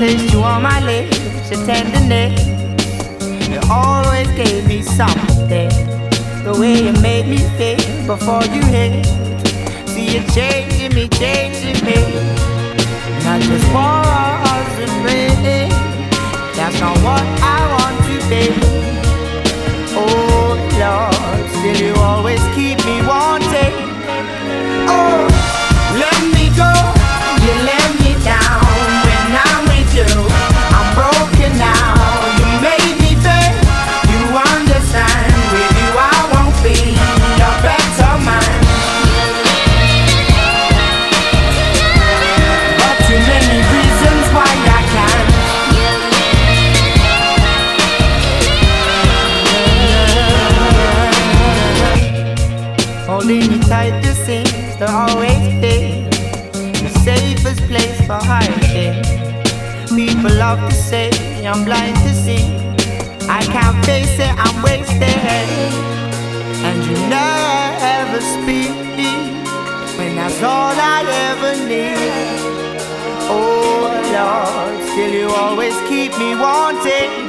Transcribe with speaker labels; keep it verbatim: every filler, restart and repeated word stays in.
Speaker 1: placed you on my lips, your tenderness. You always gave me something. The way you made me feel before you hit. See you changing me, changing me. Not just walls and rain. That's not what I want to be. Oh Lord, still you always keep me wanting. Oh, let me go, you let me down. When I'm with you, I'm broken now. You made me feel, you understand. With you I won't be a better man. But too many reasons why I can't. Holding you tight, the seems to always be the safest place for hiding. People love to say I'm blind to see. I can't face it, I'm wasted. And you never speak when that's all I ever need. Oh Lord, still you always keep me wanting.